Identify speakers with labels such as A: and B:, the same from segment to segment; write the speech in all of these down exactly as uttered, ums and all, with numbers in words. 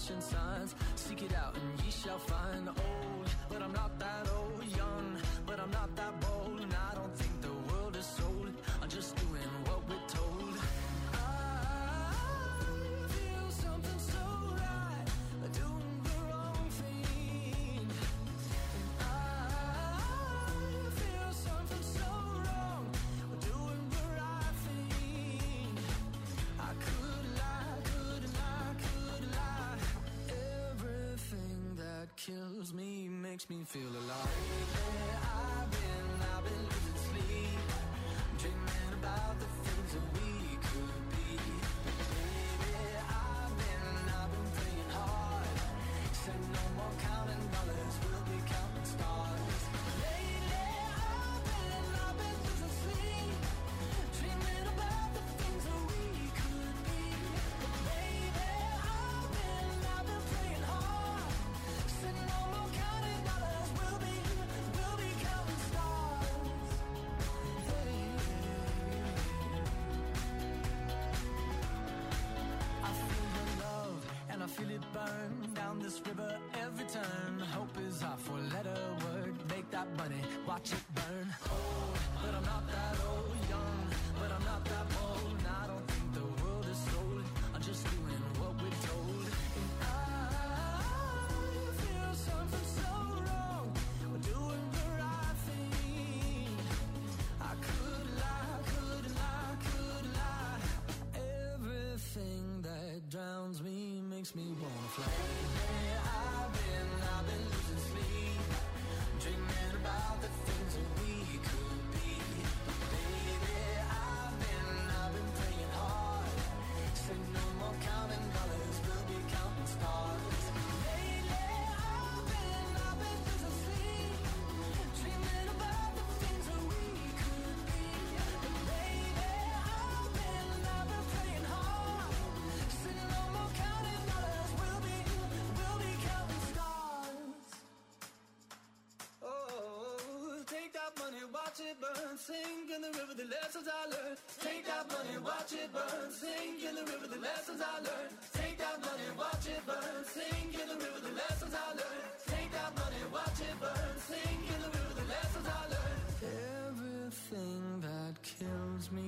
A: flashing signs. Seek it out and ye shall find. Old, but I'm not that old. Young, but I'm not that bold. And I don't think the world is sold. I'm just doing what we're told. I feel something so right, doing the wrong thing. And I feel something so wrong, doing the right thing. I could lie, could lie, could lie. Everything that kills me makes me feel alive. Yeah, I've been, I've been losing sleep, dreaming about the things that we could be. Baby, I've been, I've been praying hard. Said no more counting dollars, we'll be counting stars. Lately, I've been, I've been losing sleep, dreaming about the things that we could be. Baby, I've been, I've been praying hard. Said no more counting dollars, we'll be, we'll be counting stars. Hey. I feel the love and I feel it burn down this river every turn. Hope is our four-letter word. Make that money, watch it burn. Old, but I'm not that old. Young, but I'm not that bold. And I don't think the world is sold. I'm just doing what we're told. And I feel something so wrong. We're doing the right thing. I could lie, could lie, could lie. Everything that drowns me makes me wanna fly. Yeah, I've been, I've been losing sleep, dreaming about the things that we could be. Baby, I've been, I've been praying hard. Say no more counting dollars, we'll be counting stars. Lately, I've been, I've been losing sleep, dreaming about the things that we could be. Baby, I've been, I've been praying hard. Say no more counting dollars, we'll be, we'll be counting stars. Oh, take that money, watch it burn, sink in the river, the lessons I learned. Take that money, watch it burn, sink in the river, the lessons I learned. Take that money, watch it burn, sink in the river, the lessons I learned. Take that money, watch it burn, sink in the river, the lessons I learned. Everything that kills me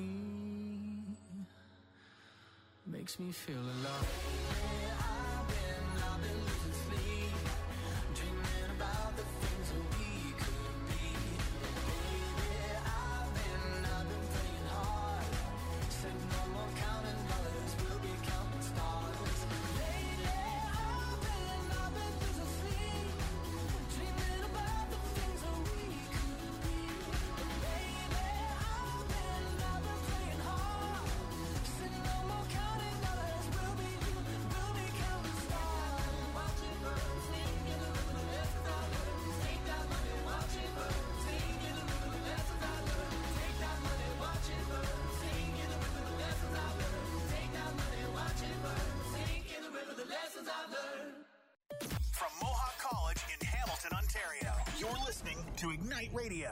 A: makes me feel alive. Yeah, I've been, I've been losing sleep, dreaming about the things that we could be. Baby, I've been, I've been praying hard. Said no more counting dollars, we'll be counting stars. Lately, I've been, I've been losing sleep, dreaming about the things that we could be. Baby, I've been, I've been praying hard. Said no more counting dollars, we'll be, we'll be counting stars. Watch it burn, sing in the river, the lessons I learned. Take that money, watch it burn, sing in the river, the lessons I learned. Take that money, watch it burn, sing in the river, the lessons I learned. Take that money, watch it burn, sing in the river, the lessons I learned.
B: From Mohawk College in Hamilton, Ontario, you're listening to Ignite Radio.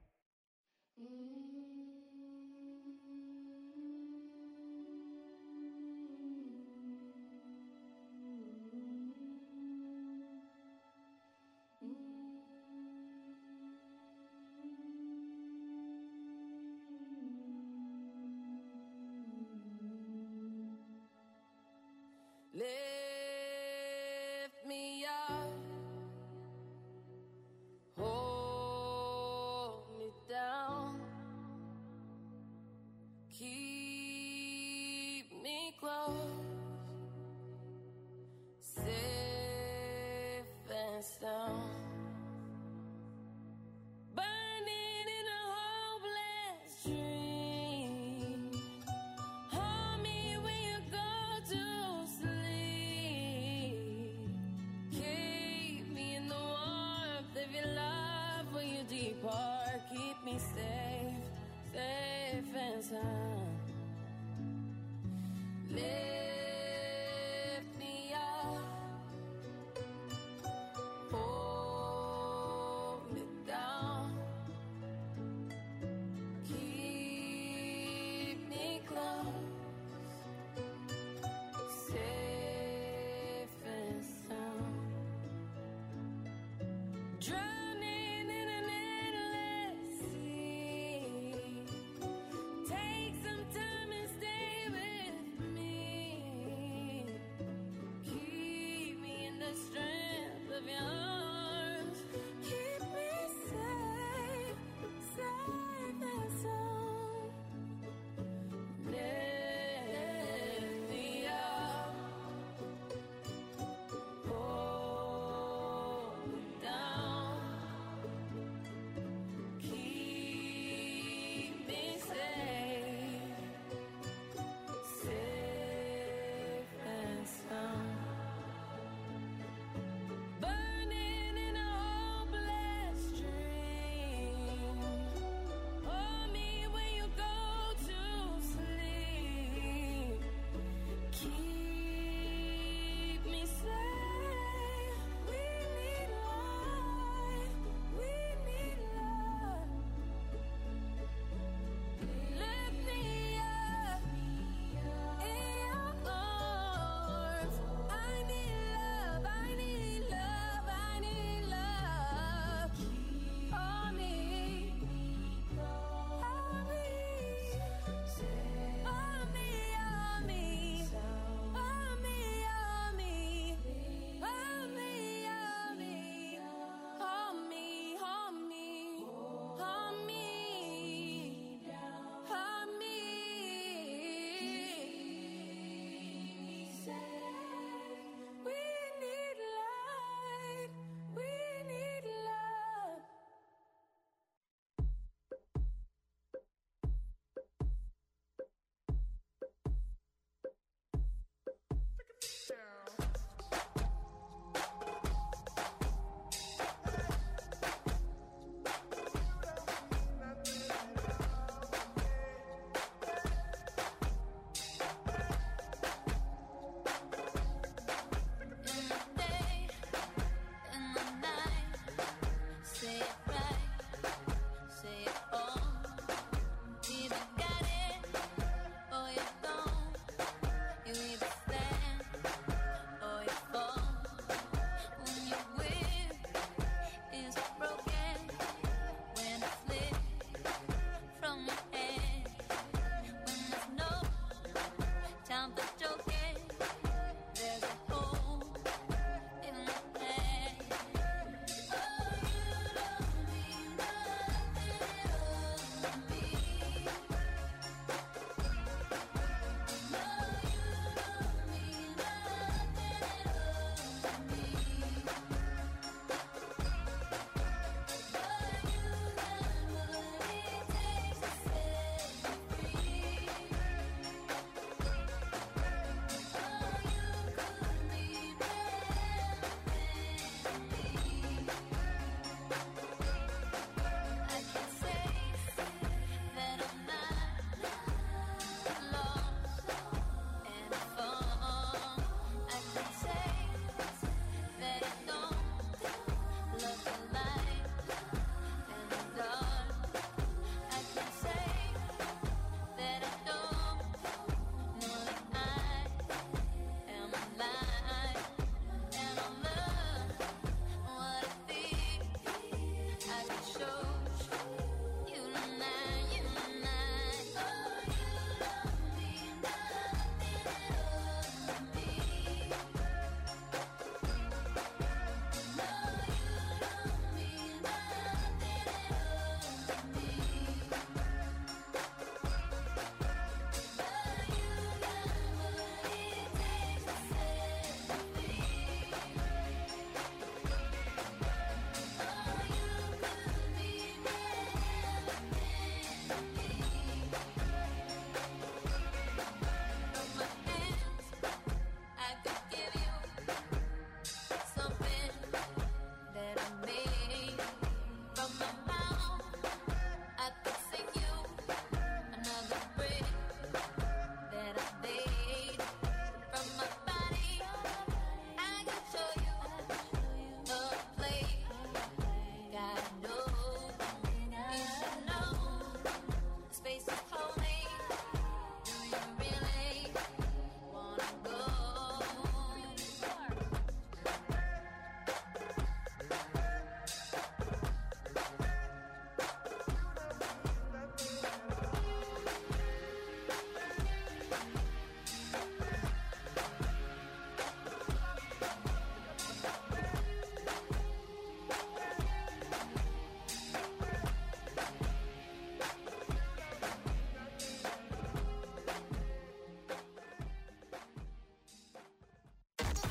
C: Lift me up, hold me down, keep me close, safe and sound. Burning in a hopeless dream. Hold me when you go to sleep. Keep me in the warmth of your love when you depart. Keep me safe, safe and sound. Live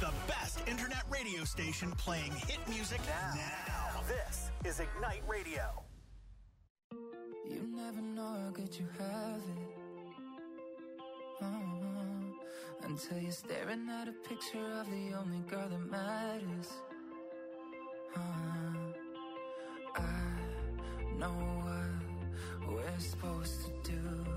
B: The best internet radio station playing hit music now. now. This is Ignite Radio.
A: You never know how good you have it. Uh-huh. Until you're staring at a picture of the only girl that matters. Uh-huh. I know what we're supposed to do.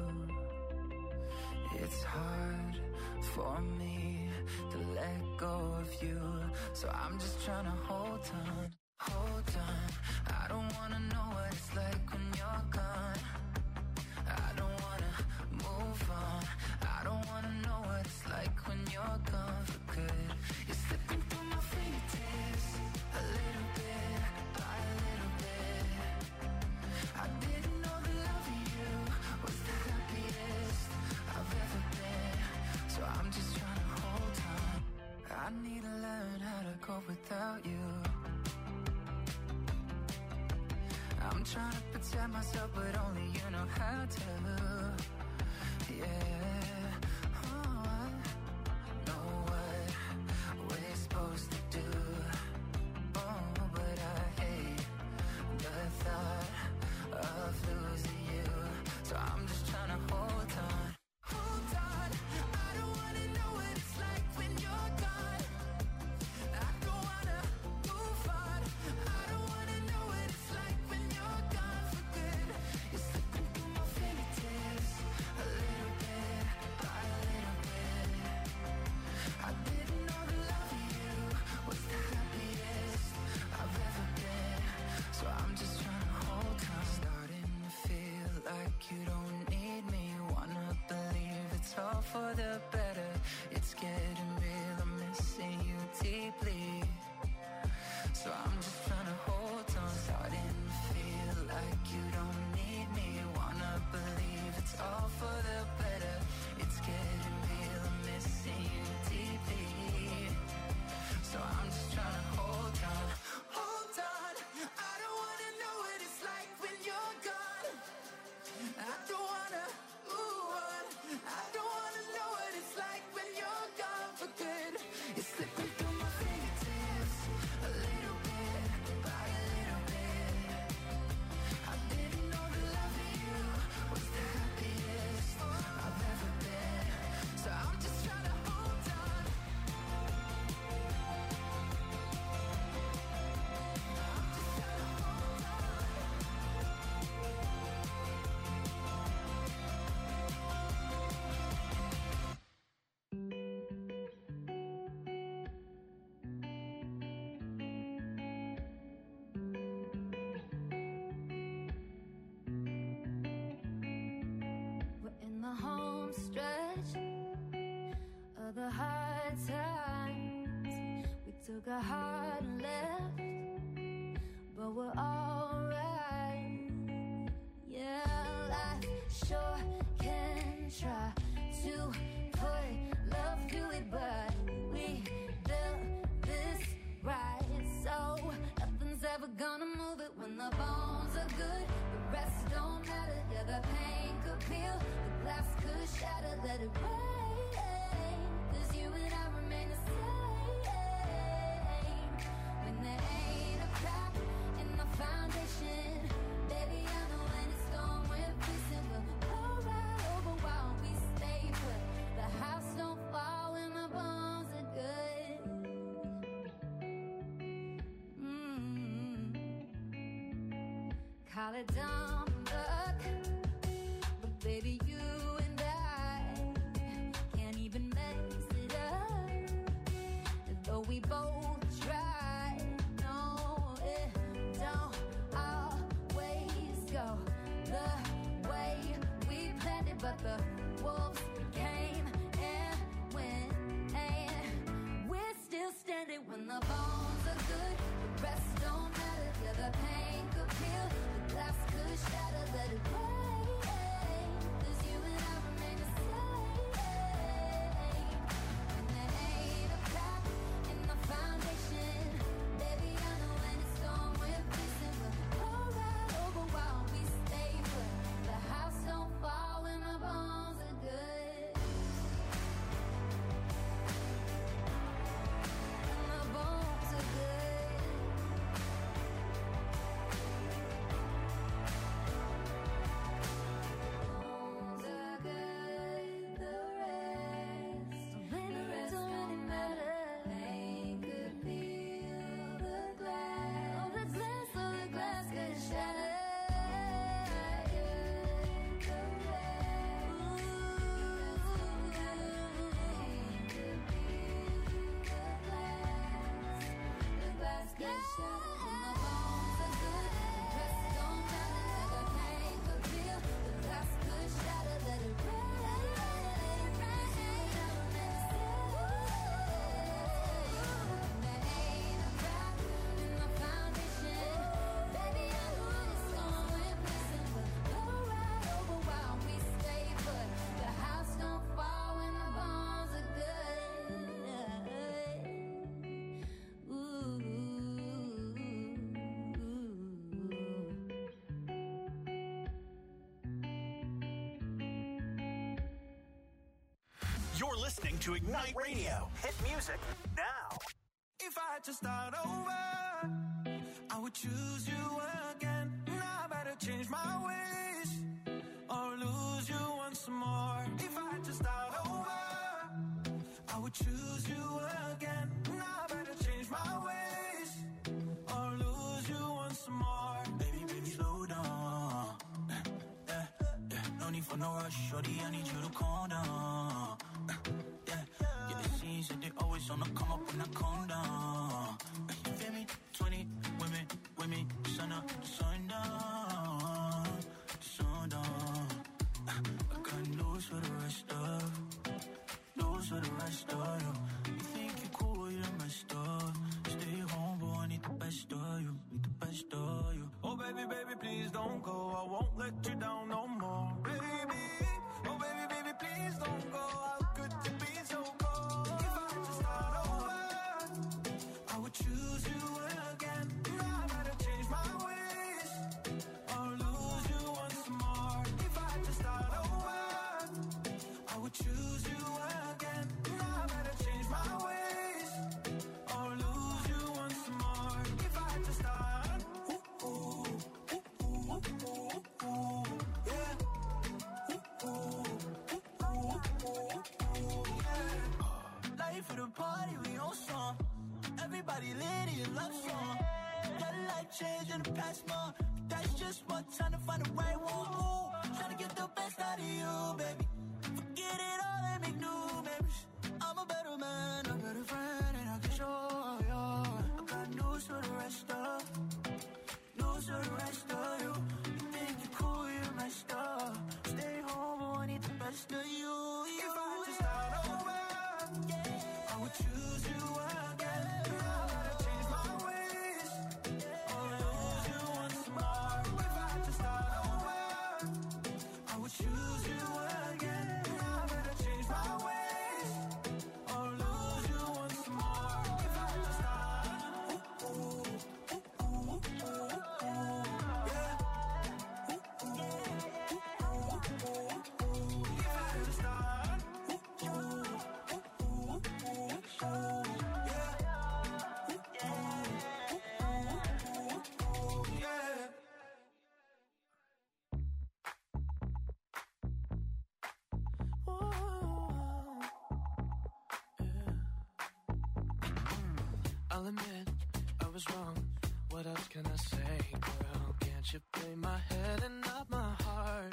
A: It's hard for me to let go of you, so I'm just trying to hold on, hold on. I don't wanna know what it's like when you're gone. I don't wanna move on. I don't wanna know what it's like when you're gone for good. You're slipping through my fingertips, a little bit by a little bit. I didn't know the love of you was the happiest I've ever been, so I'm just trying to hold on. I need to learn how to go without you. I'm trying to protect myself, but only you know how to. Yeah, oh, I know what we're supposed to do. Oh, but I hate the thought of losing you, so I'm just trying to hold on. Hold on, I don't wanna know what it's like when you're gone. I don't wanna move on. I don't wanna know what it's like when you're gone for good. You're slipping through my fingertips, a little bit by a little bit. I didn't know the love of you was the happiest I've ever been, so I'm just trying to hold on. Starting to feel like you don't need me. Wanna believe it's all for the better. It's getting real, I'm missing you deeply, so I'm just trying to hold on. Starting to feel like you don't need me. Wanna believe it's all for the better. It's getting real, I'm missing you deeply, so I'm just trying to hold on. Hold on, I don't wanna know what it's like when you're gone. I don't wanna move on. I don't wanna know what it's like when you're gone for good. You're slipping through my fingertips, a little bit by a little bit. I didn't know the love of you was the happiest I've ever been, so I'm just trying to hold on. I'm just trying to hold on. We're in the home stretch of the hard times. We took a hard left, but we're alright. Yeah, life sure can try to put love to it, but we built this right, so nothing's ever gonna move it. When the bones are good, the rest don't matter. Yeah, the pain could peel, the glass could shatter. Let it rain, 'cause you and I remain the same. When there ain't a crack in the foundation, baby, I know when it's gone, we're fixing. We'll go right over while we stay put. The house don't fall when the bones are good. Mm. Call it dumb luck, but baby, you and I can't even mess it up. Though we both try, no, it don't always go the way we planned it, but the wolves came and went, and we're still standing. When the bones are good, the rest don't matter. Yeah, the pain could peel, the glass could shatter. Let it rain, 'cause you and I remain the same. When there ain't a crack in the foundation,
B: listening to Ignite Radio. Hit music now.
A: If I had to start over, I would choose you again. Now I better change my ways or lose you once more. If I had to start over, I would choose you again. Now I better change my ways or lose you once more. Baby, baby, slow down. Yeah, yeah. No need for no rush, shorty, I need you to calm down. Yeah, yeah, it seems that they always on the come up when I calm down. You feel me? twenty women with me, sun up, sundown, sundown. I got news for the rest of, news for the rest of you. You think you're cool, you're messed up. Stay home, boy, I need the best of you, need the best of you. Oh baby, baby, please don't go. I won't let you down no more, baby. Oh baby, baby, please don't go. How could you be so cold? If I had to start over, I would choose you again. Now I better change my ways or lose you once more. If I had to start over, I would choose you again. Now I better change my ways or lose you once more. If I had to start, ooh, ooh, ooh, ooh, ooh, ooh, yeah. Ooh, ooh, ooh, ooh, ooh, yeah. Life for the party, we on song. Everybody lit in love song. Got a life change in the plasma. That's just one time to find the right one. Ooh, trying to get the best out of you, baby. Forget it all and make new memories. I'm a better man, a better friend, and I can show you. I got news for the rest of, news for the rest of you. You think you're cool, you're messed up. Stay home, I need the best of you. If I had to start over, I would choose you again. Now I gotta change my ways or lose you once more. If I had to start over, I would choose you again. Now I better change my ways or lose you once more. If I had to start, ooh, ooh, ooh, ooh, ooh, ooh, yeah. Ooh, ooh, ooh, ooh, ooh, ooh. If I had to start, ooh, ooh, ooh, ooh, ooh, ooh, yeah. Ooh, ooh, ooh, ooh, ooh, yeah. I'll admit I was wrong. What else can I say, girl? Can't you play my head and not my heart?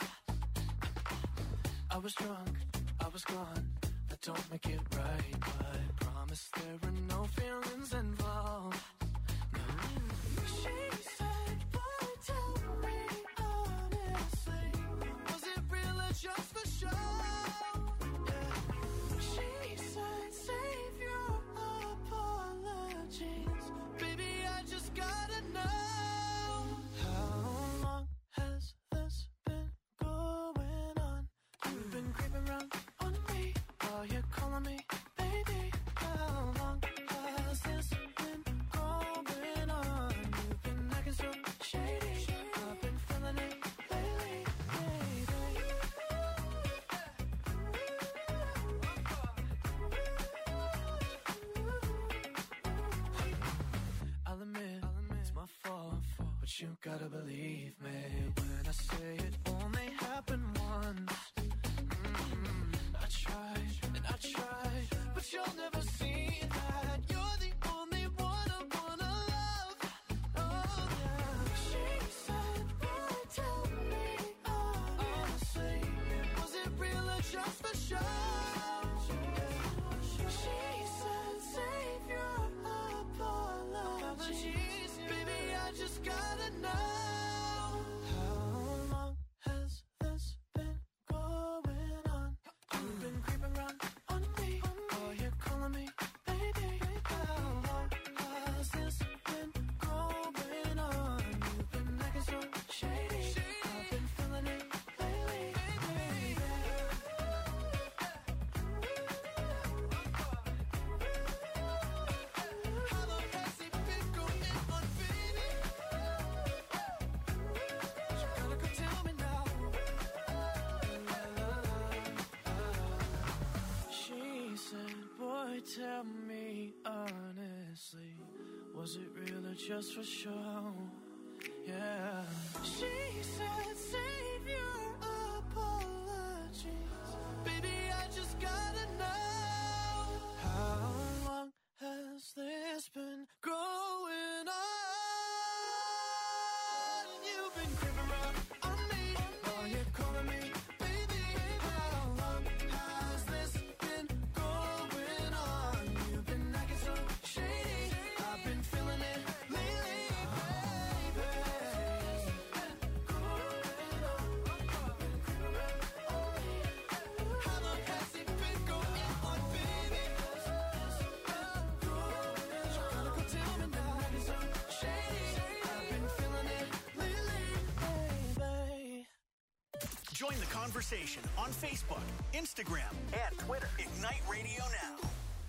A: I was drunk, I was gone. That don't make it right, but promise there were no feelings involved. No. She said, boy, tell me honestly, was it real or just for show? Yeah. She said, save your apologies. Baby, I just gotta know. How long has this been going on? You've been creeping around on me while you're calling me baby. How long has this been going on? You've been acting so shady. I've been feeling it lately, baby. I'll admit, it's my fault, but you gotta believe me when I say it only happened once. Mm, I tried and I tried, but you'll never see that. You're the only one I wanna love. Oh yeah. She said, boy, tell me honestly, was it real or just for show? She said, save your apologies. Baby, I just gotta know. How long has this been going tell me honestly, was it real or just for show? Yeah. She said, save your apologies. Baby, I just gotta know, how long has this been going on? You've been creeping around on me, are you calling me? Baby, how long has this been going on? You've been acting so shady, I've been feeling it lately, baby. How long has it been going on, baby? Gotta go tell me now, acting so shady, I've been feeling it lately, baby.
B: Join the conversation on Facebook, Instagram, and Twitter. Ignite Radio Now.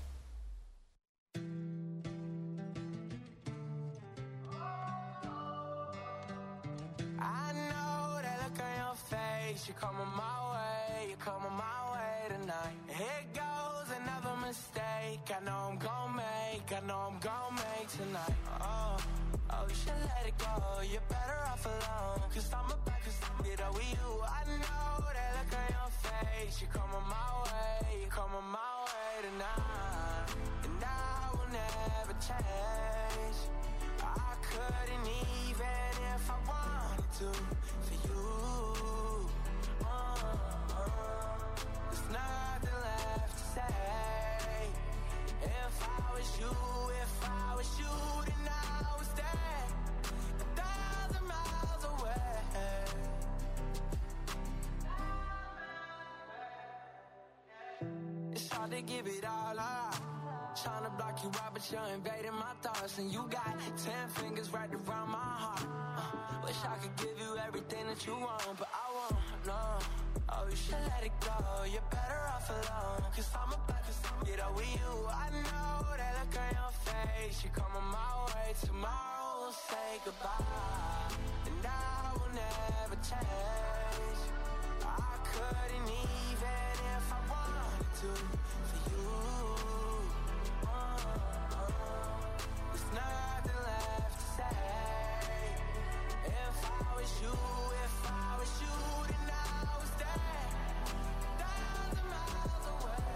D: I know that look on your face. You're coming my way, you're coming my way tonight. Here goes another mistake. I know I'm gon' make, I know I'm gon' make tonight. Oh, oh, you should let it go. You're better off alone. Cause I'm about to get up with you. I know that look on your face. You're coming my way, you're coming my way tonight. And I will never change. I couldn't even if I wanted to for you. Uh, uh, there's nothing left to say. If I was you, if I was you, then I would stay a thousand miles away. It's hard to give it all up. Trying to block you out, but you're invading my thoughts. And you got ten fingers right around my heart. uh, Wish I could give you everything that you want, but I won't, no. Oh, you should let it go, you're better off alone. Cause I'm about to get up with you. I know that look on your face. You're coming my way, tomorrow we'll say goodbye. And I will never change. I couldn't even if I wanted to for you. There's nothing left to say. If I was you, if I was you, then I would stay a thousand miles away.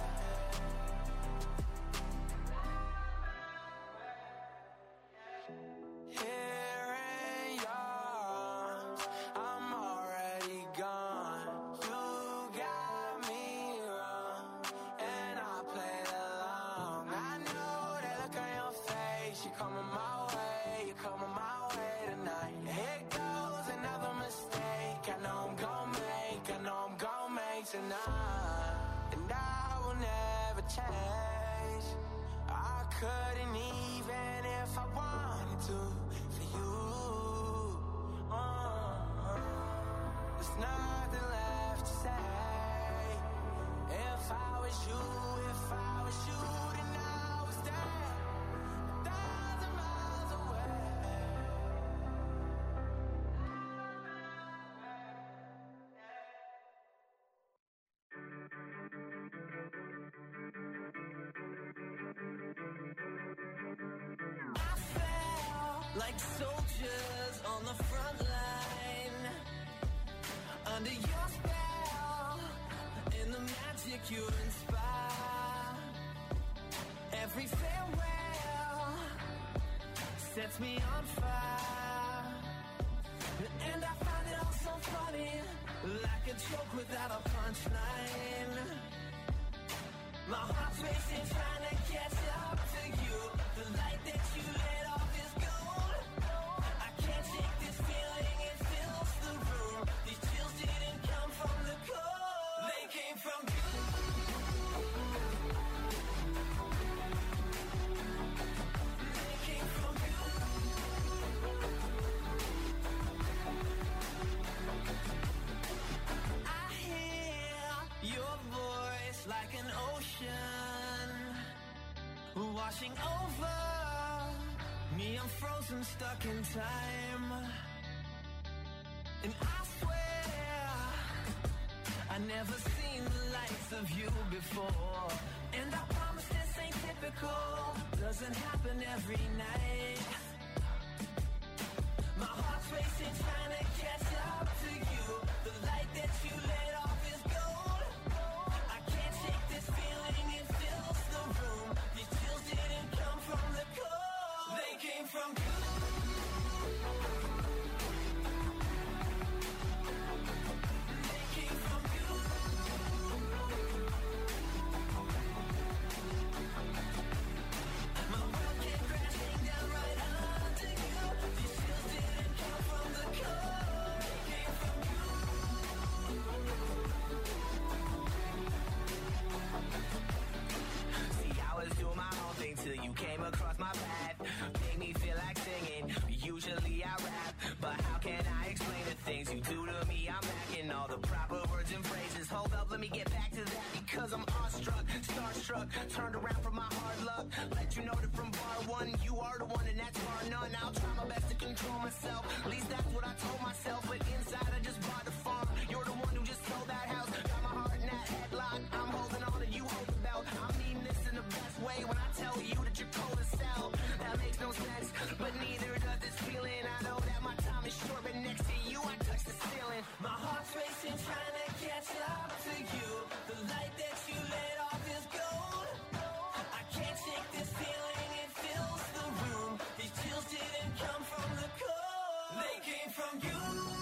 D: Here in yours, I'm already gone. You got me wrong, and I played along. I know that look on your face. You're coming my way, you're coming my way tonight. Here goes another mistake. I know I'm gon' make, I know I'm gon' make tonight. And I will never change. I couldn't even if I wanted to for you. Uh, there's nothing left to say. If I was you, if I was you, then I would stay a thousand miles away.
A: I felt like soldiers on the front line, under your spell, in the magic you inspire. Every farewell sets me on fire, and I find it all so funny, like a joke without a punchline. My heart's racing, trying to catch up to you. The light that you let off is gold. I can't shake this feeling, it fills the room. These chills didn't come from the cold, they came from you. They came from you. I hear your voice like an ocean washing over me. I'm frozen, stuck in time, and I swear I never seen the likes of you before. And I promise this ain't the doesn't happen every night. My heart's racing, trying to catch up to you. The light that you let off is gold. I can't shake this feeling, it fills the room. These chills didn't come from the cold, they came from you. They came from you. My world came crashing down right under you. These chills didn't come from the cold, they came from you.
D: See, I was doing my own thing till you came across my path. Made me feel like singing. Usually I rap, but how can I explain the things you do to me? I'm lacking all the proper words and phrases. Hold up, let me get back to that because I'm awestruck, starstruck, turned around from my hard luck. Let you know that from bar one, you are the one and that's bar none. I'll try my best to control myself. At least that's what I told myself. But inside I just bought the farm. You're the one who just sold that house. Got my heart in that headlock. I'm holding on and you hold the belt. I'm meaning this in the best way when I tell you that you're cold as hell. That makes no sense, but neither does this feeling. I know that my time is short, but next to you I touch the ceiling.
A: My heart's racing, trying to catch up to you. The light that you let off is gold. I can't shake this feeling, it fills the room. These chills didn't come from the cold, they came from you.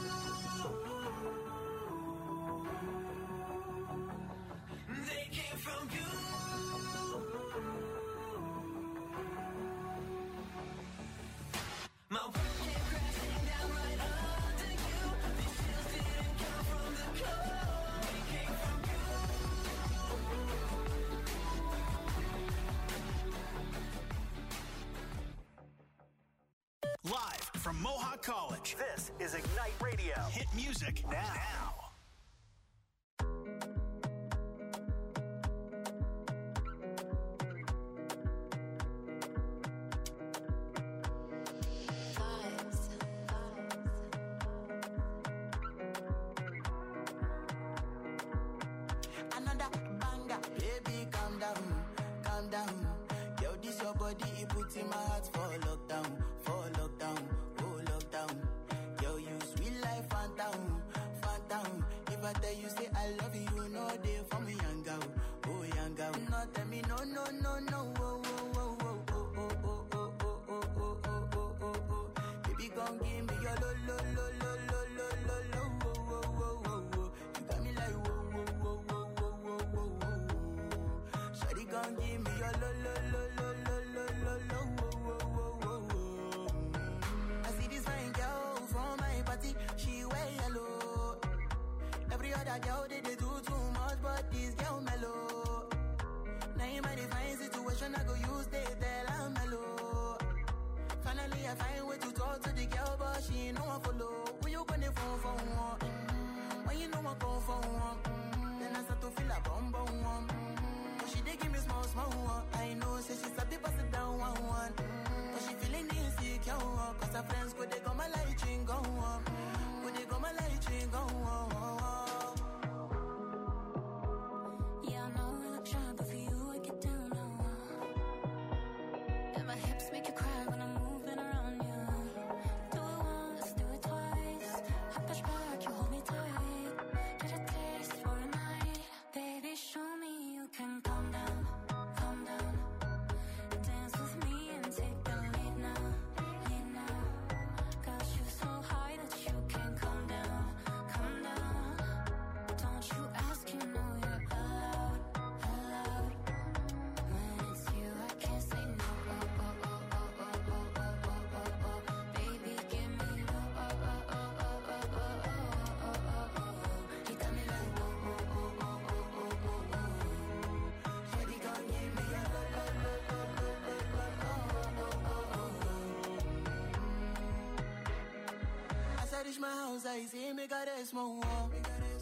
A: They came from you. My world came crashing down right under you. These chills didn't come from the cold, they came from you.
B: Live from Mohawk College, this is Ignite Radio. Hit music now.
E: Another banger, baby, calm down, calm down. Yo, this your body, it puts in my heart for lockdown, for lockdown, oh lockdown. Yo, you sweet life, phantom, phantom. If I tell you say I love you, you know they for me, young girl, oh young girl. No, tell me no, no, no, no, oh, oh, oh, oh, oh, oh, oh, oh, oh, oh, oh, oh, oh, oh. Baby, gon' give me your lo, lo, lo, lo, lo, lo, lo, lo, oh, oh, oh, oh, oh. You got me like whoa, whoa, whoa, whoa, whoa, whoa, whoa, whoa. Shawty gon' give me your lo, lo, lo, lo, lo, lo, lo, lo, oh, oh, oh, oh, oh. I see this fine girl from my party, she wear yellow. Every other girl they, they do too much, but this girl mellow. Now in my divine situation, I go use they tell I'm mellow. Finally I find way to talk to the girl, but she ain't no one follow. Who you gonna phone for one? Mm-hmm. When you know I go for one, mm-hmm. Then I start to feel a bum bum one. Mm-hmm. But she dey give me small small one. I know say she's a bit pass it down one one. Mm-hmm. But she feeling insecure one. Cause her friends go they go my light ring go on. Go they go my light ring go on.
C: Yeah, I know I look shy, but for you I get down low. And my hips make you cry when I'm moving around you. Do it once, do it twice. I push back, you hold me tight. Get a taste for a night. Baby, show me you can calm down, calm down. Dance with me and take the lead now, lead now. Got you so high that you can't calm down, calm down. Don't you ask, you know you're allowed, allowed. When it's you, I can't say no. Oh, oh, oh, oh, oh, oh, oh, oh, oh, oh. Baby, give me low. Oh, oh, oh, oh, oh, oh, oh, oh, oh, oh. You got me like whoa, whoa, whoa, whoa, whoa, whoa, whoa, whoa.
E: Shawty gon' give me a lo, lo, lo, lo, lo, lo, lo, oh, oh, oh, oh. As I reach my house, I see me got a small wall.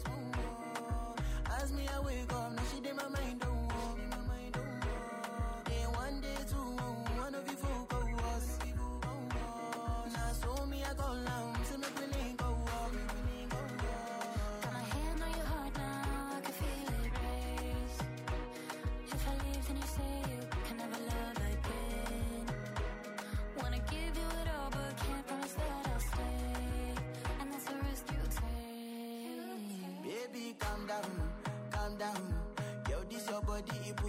E: As me, I wake up, now she did my mind don't walk. Day one, day two, one of you folk go us. Now so me, I go down, see me feeling go up.
C: Got my hand on your heart now, I can feel it race. If I leave, then you say you can never love again.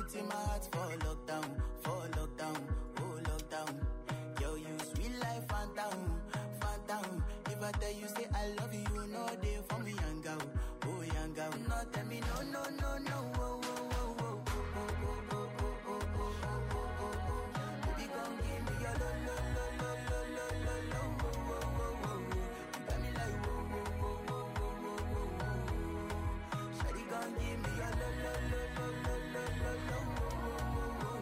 E: put in my heart for lockdown, for lockdown, oh lockdown. Yo, you sweet life, phantom, phantom. If I tell you say I love you, you know they for me, young girl, oh young girl. No, tell me no, no, no, no, oh, oh, oh, oh, oh, oh, oh, oh, oh, oh, oh, oh. Baby, come give me your lo, lo, lo, lo, lo, lo, lo, lo, oh, oh, oh, oh. You got me like whoa, whoa, whoa, whoa, whoa, whoa, whoa. Shawty, come give me your lo, lo, lo, lo, lo, lo, lo, lo, oh, oh, oh, oh.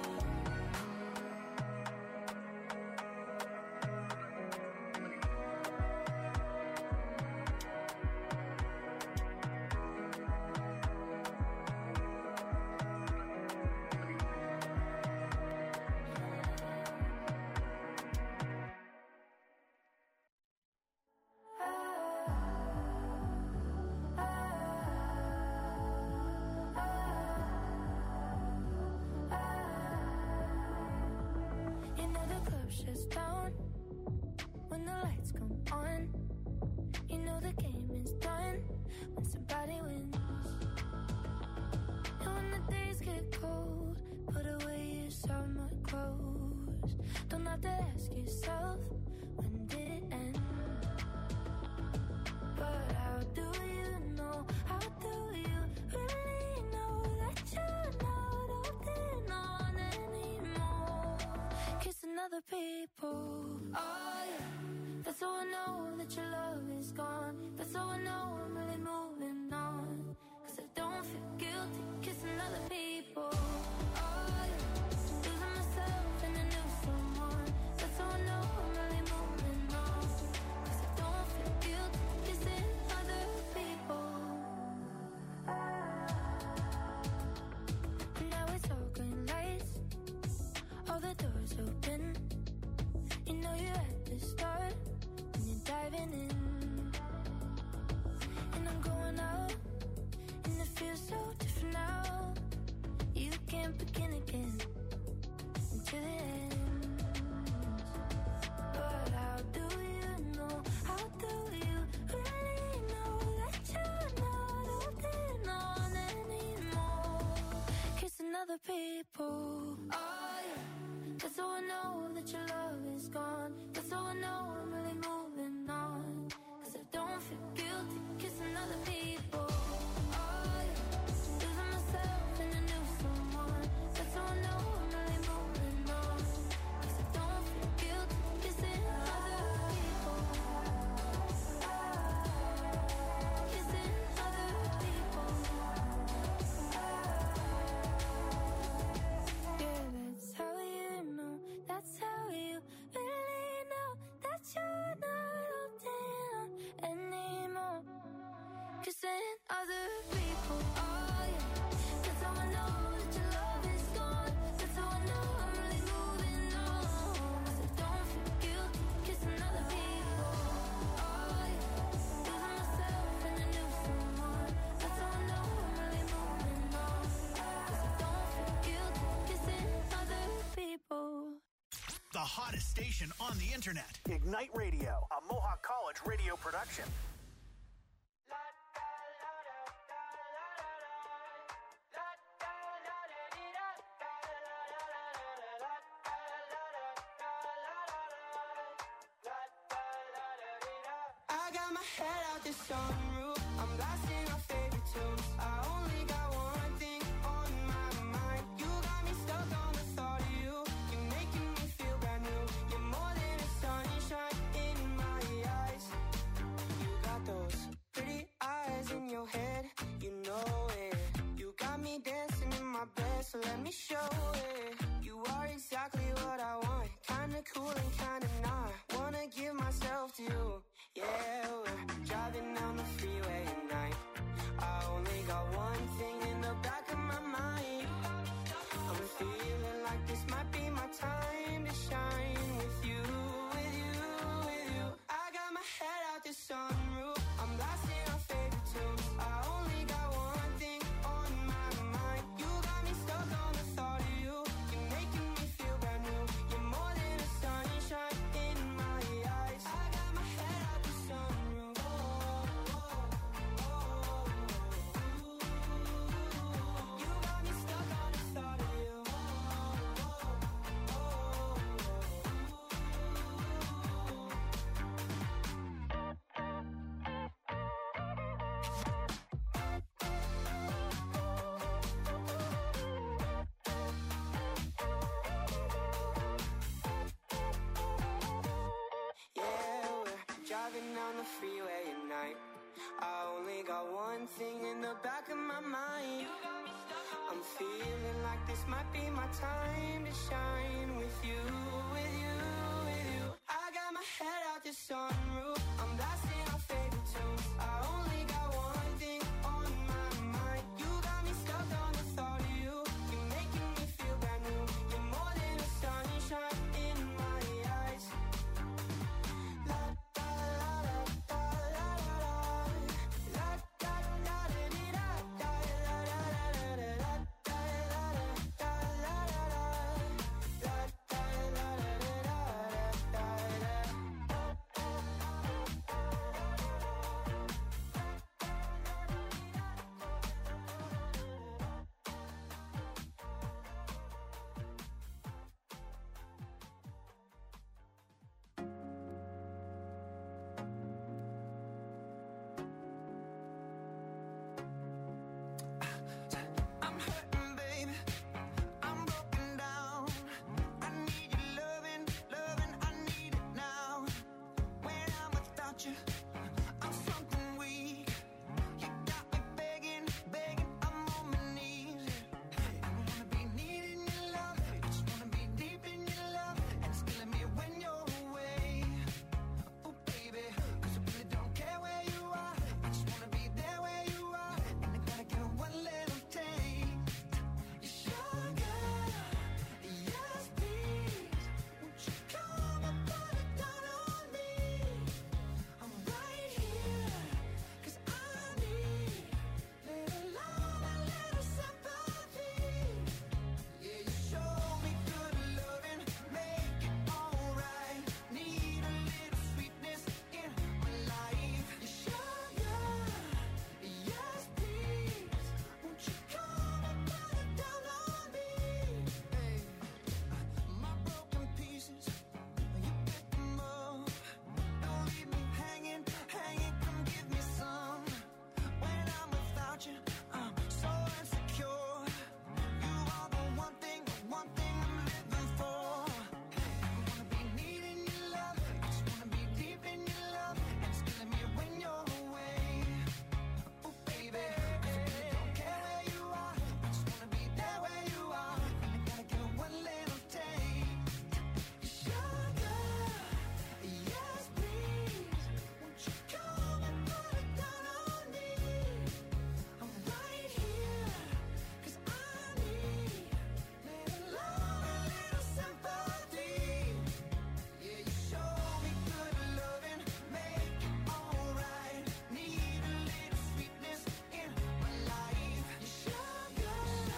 C: You know the club shuts down when the lights come on. You know the game is done when somebody wins. And when the days get cold, put away your summer clothes. Don't have to ask yourself, when did it end? But how do you know, how do you really know that you're not holding on anymore? Kissing other people, oh yeah. That's how I know that your love is gone. That's how I know I'm really moving on. Cause I don't feel guilty kissing other people, oh yeah. Losing myself in a new someone. That's how I know I'm really moving on. Cause I don't feel guilty kissing other people. Now it's all green lights, all the doors open. You know you're at the start when you're diving in. And I'm going out, and it feels so different now. You can't begin again until it ends. But how do you know, how do you really know that you're not holding on anymore? Kissing other people, oh yeah. That's how I know that your love is gone. That's how I know I'm really moving on. Cause I don't feel guilty kissing other people, oh yeah. Losing myself in a new someone. That's how I know I'm really moving on. Cause I don't feel guilty kissing other people, kissing other people. Yeah, that's how you know, that's how you really know that you're not holding on anymore. Kissing other people, oh yeah. That's how I know that your love is gone. That's how I know I'm really moving on. Cause I don't feel guilty kissing other people, oh yeah. Losing myself in a new someone. That's how I know I'm really moving on. Cause I don't feel guilty kissing other people.
B: The hottest station on the internet. Ignite Radio, a Mohawk College radio production.
D: I got my head out the sunroof. I'm blasting our favorite tunes. I only got one thing on my mind. You got me stuck on the thought of you. You're making me feel brand new. You're more than a sunshine in my eyes. You got those pretty eyes in your head. You know it. You got me dancing in my bed, so let me show it. You are exactly what I want. Kinda cool and kinda not. Wanna give myself to you. Yeah, we're driving down the freeway at night. I only got one thing in the back of my mind. I'm feeling like this might be my time to shine with you, with you, with you. I got my head out the sunroof. I'm blasting our favorite tunes. I only got one thing on my mind. You got me stuck on the thought of you. You're making me feel brand new. You're more than a sunshine in my eyes. I got my head out the sunroof. Oh, oh, oh. one thing in the back of my mind. I'm feeling like this might be my time to shine with you, with you, with you. I got my head out the sunroof, I'm blasting our favorite tunes. I only got one thing on my mind. You got me stuck on the thought of you. You're making me feel brand new. You're more than a sunshine in my eyes. La da la la da la la la da da da di da da la la la la la da la la da la la la la da la la la I'm hurting, baby. I'm broken down. I need your loving, loving. I need it now. When I'm without you, I'm something weak. You got me begging, begging. I'm on my knees. I don't wanna be needing your love. I just wanna be deep in your love. And it's killing me when you're away. Oh, baby, 'cause I really don't care where you are. I just wanna be there where you are. And I gotta get one little taste. Sugar, yes please. Won't you come and put it down on me? I'm right here, 'cause I need little love and little sympathy. Yeah, you show me good loving, make it alright. Need a little sweetness in my life. Sugar, yes please. Won't you come and put it down on me? Hey, my broken pieces, you pick them up. Don't leave me hanging, hanging. Come give me some. When I'm without you, I'm so insecure. You are the one thing, the one thing I'm living for. I don't wanna be needing your love. I just wanna be deep in your love. And it's killing me when you're away. Oh, baby, 'cause I really don't care where you are. I just wanna be there where you are. And I gotta get one little taste. Sugar, yes please. Won't you come and put it down on me? I'm right here, 'cause I need little love and little sympathy. Yeah, you show me good loving, make it alright. Need a little sweetness in my life. Sugar,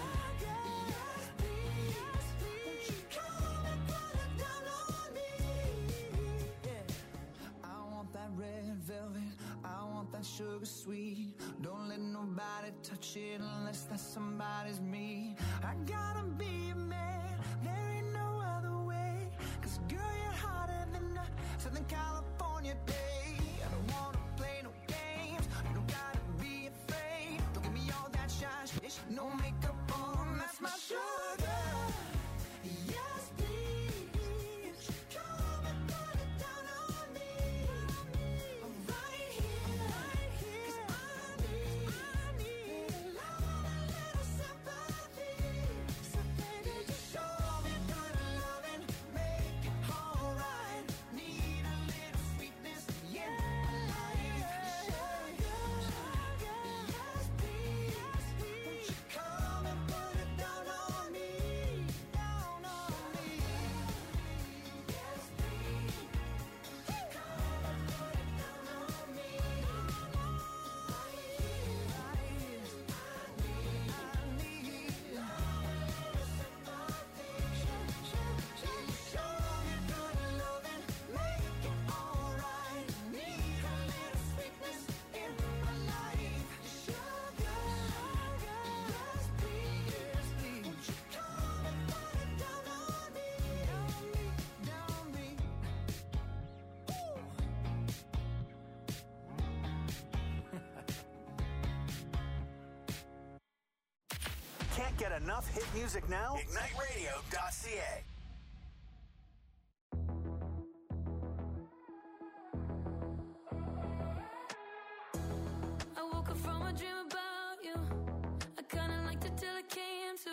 D: yes please. Won't you come and put it down on me? Yeah. I want that red velvet, I want that sugar sweet. Don't let nobody touch it unless that somebody's me. I gotta be a man, there ain't no other way. 'Cause girl, you're hotter than a Southern California day. I don't wanna play no games, you don't gotta be afraid. Don't give me all that shine, shit, no makeup on, that's my sugar. Yes please. Come and put it down on me. I'm right here, 'cause I need, I need little love and little sympathy. So baby, just show me good loving, make it alright. Need a little sweetness in my life. Sugar, yes please. Won't you come and put it down on me? Down on me. Yes please. Come and put it down on me. Right here, right here. I need, I need love and little sympathy. Show me good loving, make it alright. Need a little sweetness in my life. Sugar, yes please. Won't you come and put it down on me? Down me, down me. Ooh.
B: Can't get enough hit music now? ignite radio dot c a.
C: I woke up from a dream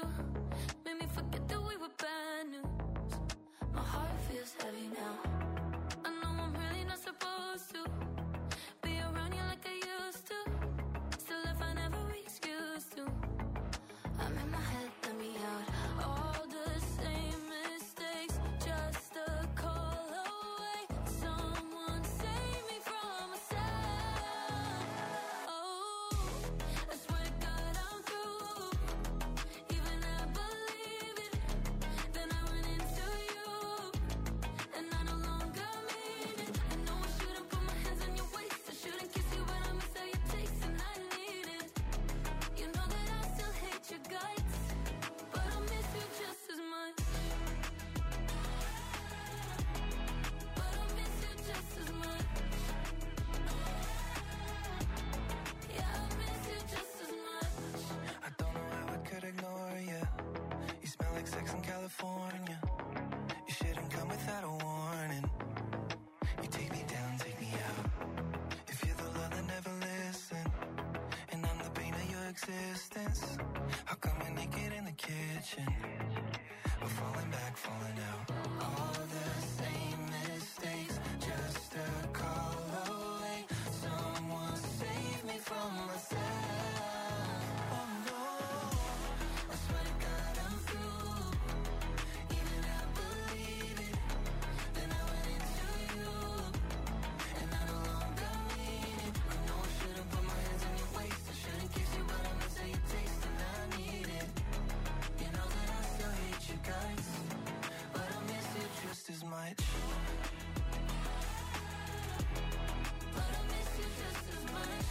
C: to. Made me forget that we were bad news. My heart feels heavy now. I know I'm really not supposed to be around you like I used to. Still, if I never excuse to, I'm in my head, let me out. All the same mistakes, just a call away. Someone save me from myself. Oh, I swear to God I'm through. Even I believe it. Then I run into you, and I no longer mean it. I know I shouldn't put my hands on your waist. I shouldn't kiss you, but I miss how you taste, and I need it. You know that I still hate your guts, but I miss you just as much. But I miss you just as much. Yeah, I miss you just as much.
F: I don't know how I could ignore you. You smell like sex in California. You shouldn't come without a warning. You take me down, take me out. If you're the love that never listen, and I'm the pain of your existence, how come we're naked in the kitchen? We're falling back, falling out. All the same mistakes, just a call away. Someone save me from myself. Oh no, I swear to God I'm through. Even I believe it. Then I went into you, and I no longer mean it. I know I shouldn't put my hands on your waist. I shouldn't kiss you, but I miss how you taste, and I need it. You know that I still hate you guys, but I miss you just as much.
C: But I miss you just as much.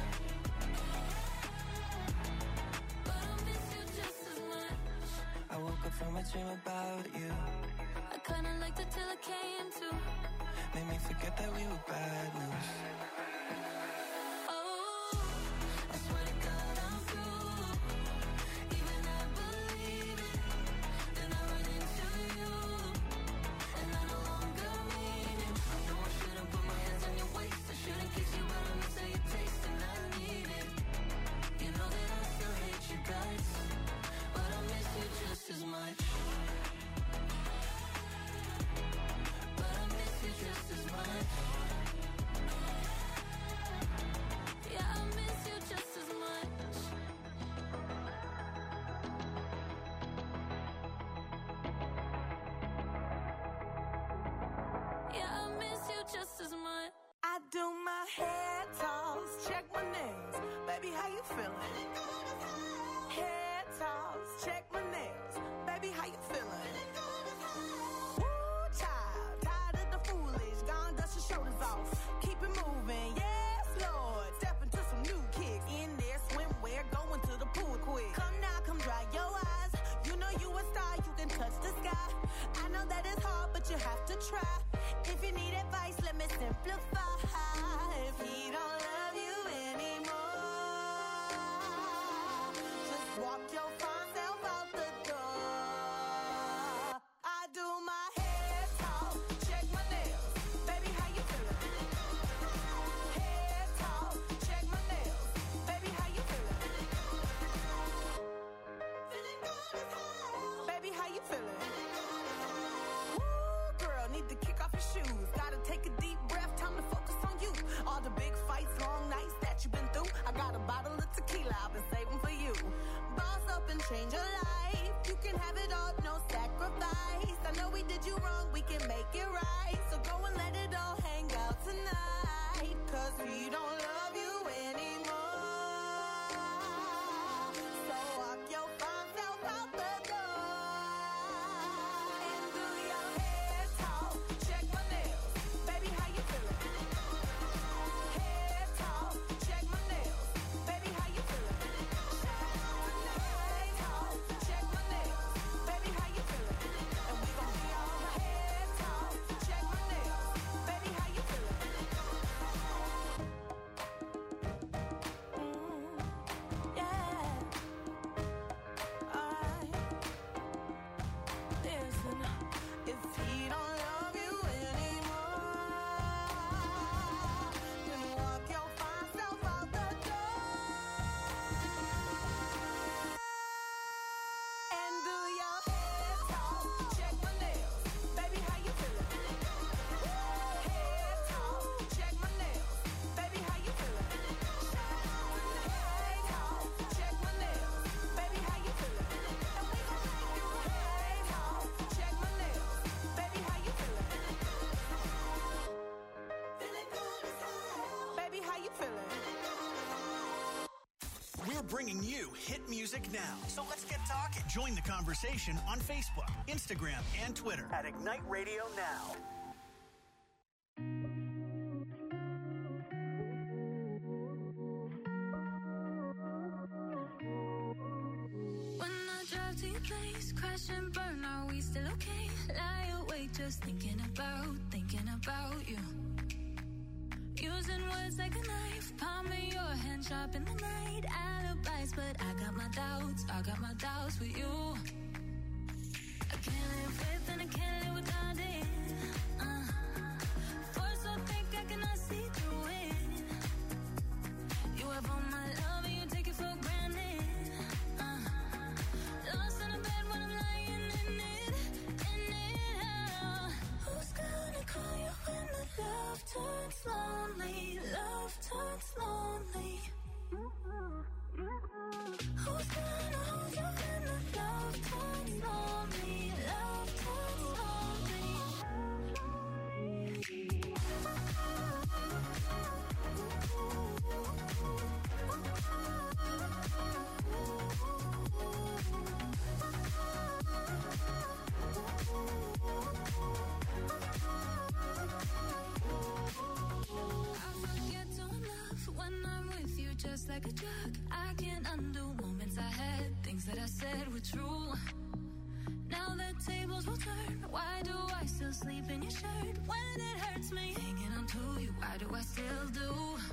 C: But I miss you just as much.
F: I woke up from a dream about you.
C: I kinda liked it till it came to.
F: Made me forget that we were bad news.
C: Oh, I swear to God I'm through. Even I believe it. Then I run into you, and I no longer mean it. I know I shouldn't put my hands on your waist. I shouldn't kiss you, but I miss how you taste, and I need it. You know that I still hate you guys, but I miss you just as much. But I miss you just as much. Yeah, I miss you just as much. Yeah, I miss you just as much.
G: I do my hair toss, check my nails. Baby, how you feeling? Hair toss, check my nails. Baby, how you feeling? Woo, child, tired of the foolish. Gone, dust your shoulders off. Keep it moving, yes, Lord. Step into some new kicks. In there, swimwear, going to the pool quick. Come now, come dry your eyes. You know you a star, you can touch the sky. I know that it's hard, but you have to try. If you need advice, let me simplify. If he don't love you anymore, just walk your fine self out the door. I do my hair talk, check my nails. Baby, how you feeling? Hair talk, check my nails. Baby, how you feeling? Feeling good as hell. Baby, how you feeling? Woo, girl, need to kick off your shoes. Gotta take a deep breath, time to focus on you. All the big fights, long nights that you've been through. I got a bottle of tequila I've been saving for you. Boss up and change your life. You can have it all, no sacrifice. I know we did you wrong, we can make it right. So go and let it all hang out tonight. Cause we don't love you anymore. So walk your fine self out the door. And do your hair talk, check my nails. Baby, how you feeling? Hair talk, check my nails. Baby, how you feeling? Hair talk, check my nails. Baby, how you feeling? And we gon' be all hair talk, check my nails. Baby, how you feeling?
B: bringing you hit music now. So let's get talking. Join the conversation on Facebook, Instagram, and Twitter at Ignite Radio Now.
C: When I drive to your place, crash and burn, are we still okay? Lie awake just thinking about, thinking about you. Using words like a knife, palming your hand sharp in the night. Alibis, but I got my doubts, I got my doubts with you. I can't live with and I can't live without it. Uh, force so thick I cannot see through it. You have all my love and you take it for granted. Uh, lost in a bed when I'm lying in it, in it. Uh, who's gonna call you when the love turns lonely? Love turns lonely. Who's gonna hold you when the love turns lonely? Love turns lonely. I forget to love when I'm with you, just like a drug. I can't undo moments I had, things that I said were true. Now the tables will turn. Why do I still sleep in your shirt when it hurts me? Hanging on to you, why do I still do?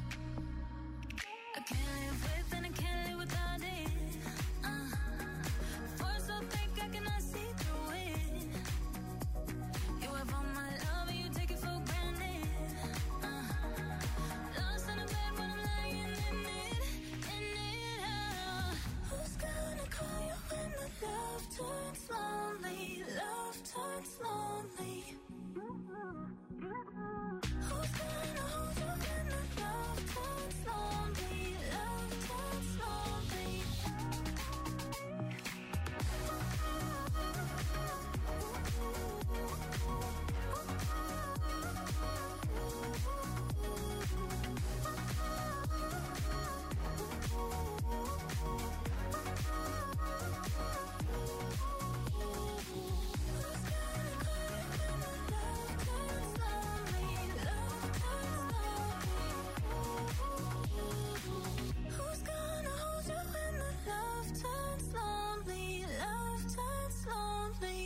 C: I can't live with and I can't live without it. Uh, force so thick I cannot see through it. You have all my love and you take it for granted. Uh, lost in a bed when I'm lying in it, in it. Uh, who's gonna call you when the love turns lonely? Love turns lonely. Who's gonna hold you when the love turns lonely? Love turns lonely. Who's gonna hold you when the love turns lonely? Love turns lonely.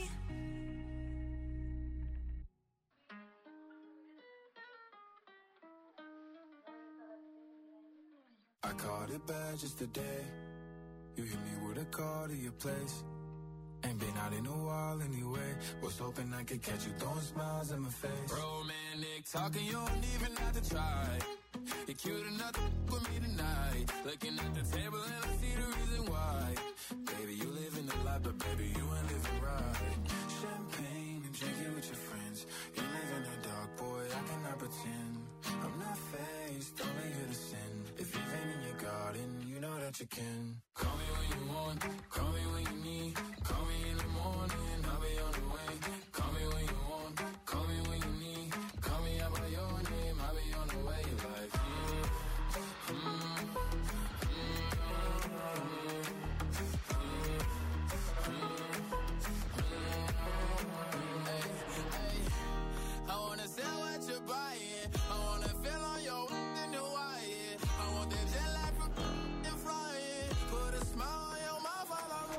F: I caught it bad just today. You hit me with a call to your place. Ain't been out in a while anyway. Was hoping I could catch you throwing smiles in my face. Romantic talking, you don't even have to try. You're cute enough to f- with me tonight. Looking at the table and I see the reason why. Baby, you live in the life, but baby, you ain't living right. Champagne and drinking with your friends. You live in the dark, boy, I cannot pretend. I'm not faced, only here to sin. If you've been in your garden, you know that you can. Call me when you want, call me when you need. Call me in the morning, I'll be on the way. Call me when you want, call me when you need. Call me out by your name, I'll be on the way. Like, mm, mm, mm, mm, hey, hey. I wanna sell what you're buying. I wanna feel on your in the wire. I want that jet lag from and flying. Put a smile on your mouth while I'm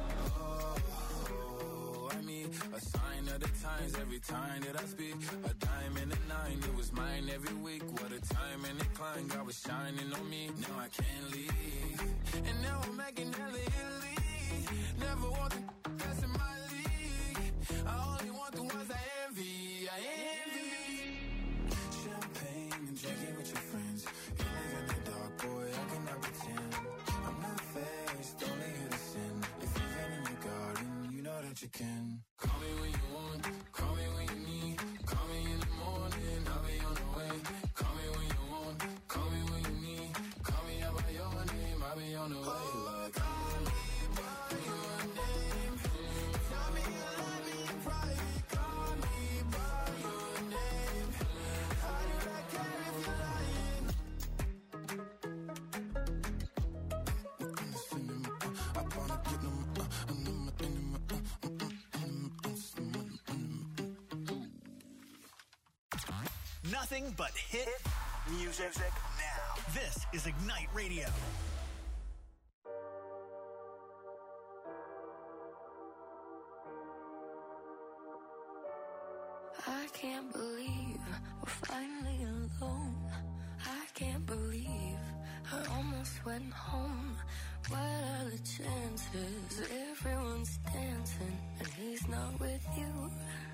F: oh, I mean, a sign of the times every time that I speak. A dime and a nine, it was mine every week. What a time and a climb, God was shining on me. Now I can't leave, and now I'm making hella Italy. Never want the best in my league. I only want the ones I envy. I envy. Champagne and drinking with your friends. You live in the dark, boy, I cannot pretend. I'm not faced, only here to sin. If you've been in your garden, you know that you can. Call me when you want, call me when you need. Call me in the morning, I'll be on the way. Call me when you want, call me when you need. Call me out by your name, I'll be on the way. Like, call me by your name. Tell me you love me in private. Call me by your name. How do I care if you're lying?
B: nothing but hit music now. This is Ignite Radio.
C: I can't believe we're finally alone. I can't believe I almost went home. What are the chances? Everyone's dancing and he's not with you.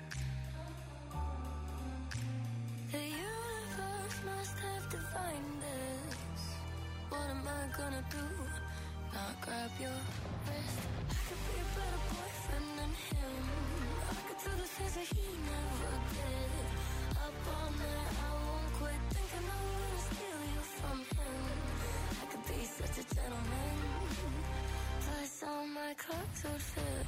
C: The universe must have divined this. What am I gonna do? Not grab your wrist. I could be a better boyfriend than him. I could do the things that he never did. Up all night, I won't quit thinking I'm gonna steal you from him. I could be such a gentleman. Plus all my clothes would fit.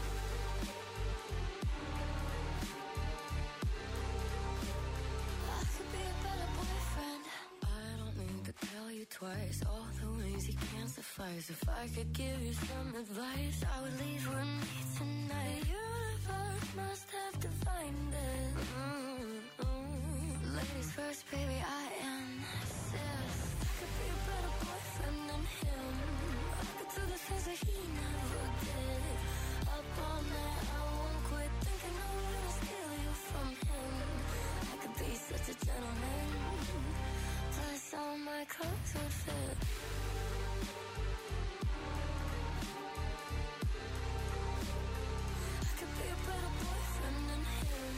C: I could be a better boyfriend. I don't need to tell you twice all the ways you can't suffice. If I could give you some advice, I would leave with me tonight. The universe must have divined it. Mm-hmm. Ladies first, baby, I insist. I could be a better boyfriend than him. I could do the things that he never did. Up all night, I won't quit thinking I'm gonna steal you from him. I could be such a gentleman. Plus all my clothes would fit. I could be a better boyfriend than him.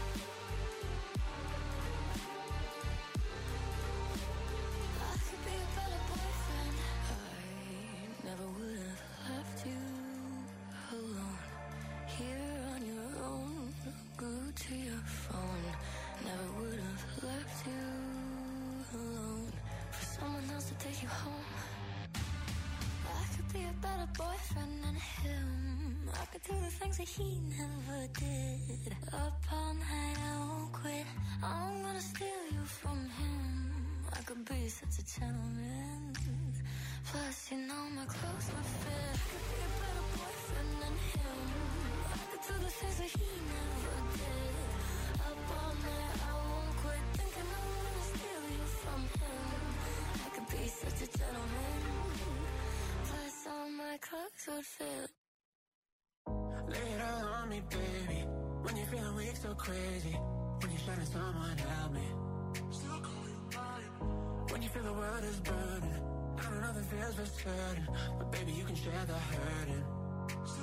C: I could be a better boyfriend. I never would have left you alone. Here on your own, glued to your phone. Never would have left you alone for someone else to take you home. I could be a better boyfriend than him. I could do the things that he never did. Up all night, I won't quit. I'm gonna steal you from him. I could be such a gentleman. Plus, you know my clothes would fit. I could be a better boyfriend than him. I could do the things that he never did. Up all night, I won't quit thinking I'm gonna steal you from him. I could be such a gentleman. Plus, all my clothes would fit.
D: Lay it all on me, baby. When you're feeling weak, so crazy. When you're shining, someone help me. Still call you mine. When you feel the world is burning, I don't know the feels for certain, but baby, you can share the hurting.